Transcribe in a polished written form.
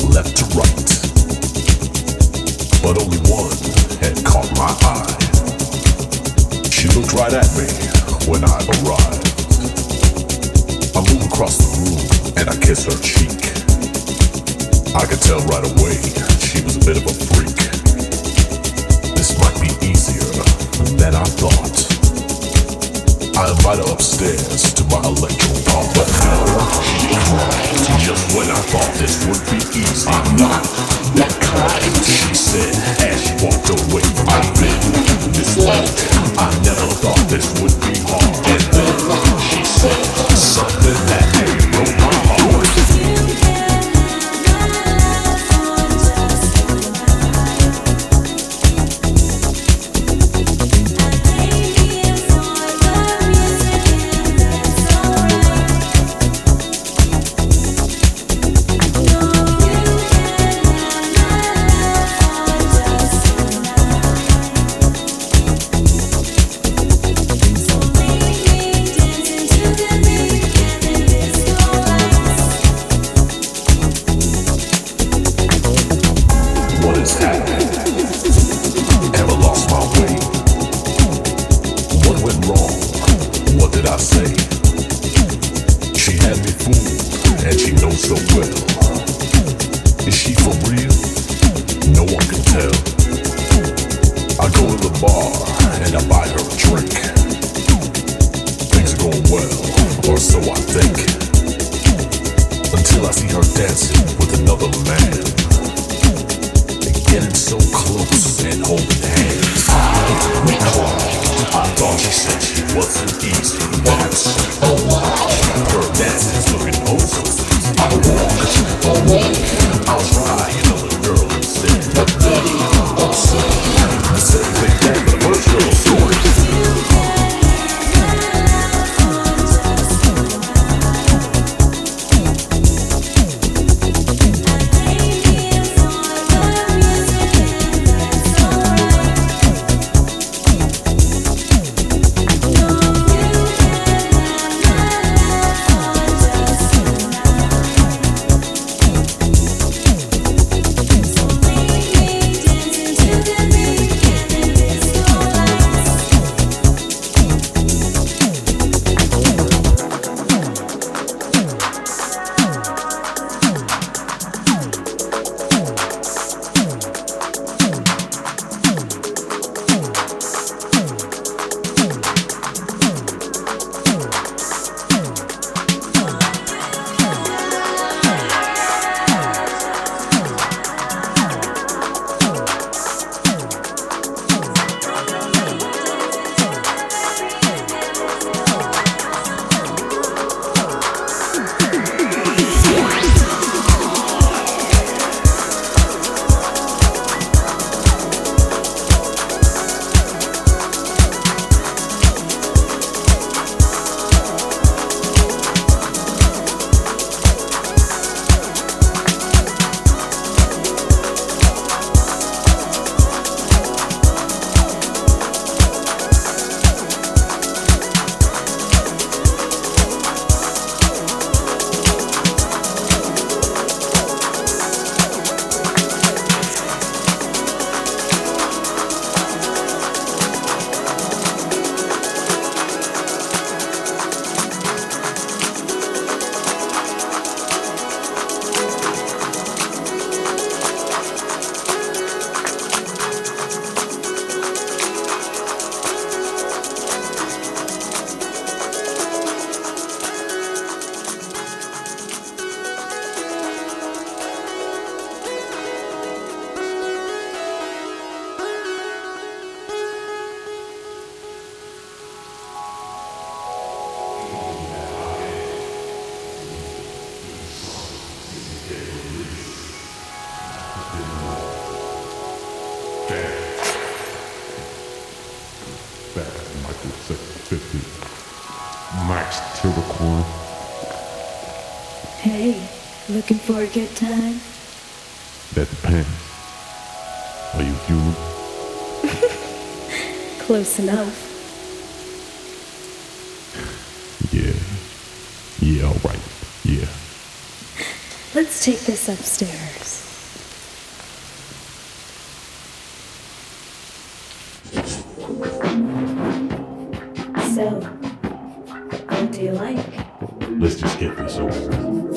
left to right, but only one had caught my eye. She looked right at me when I arrived. I move across the room and I kiss her cheek. I could tell right away she was a bit of a freak. This might be easier than I thought. I invite her upstairs to my electro pump, but no, she declined. Just when I thought this would be easy, I'm not that kind, she said as she walked away from me. I've been this way, I never thought this would be hard. And then she said something that nearly broke my heart. Hey, looking for a good time? That depends. Are you human? Close enough. Yeah. Yeah, all right. Yeah. Let's Let's take this upstairs. So, what do you like? Let's just get this over with.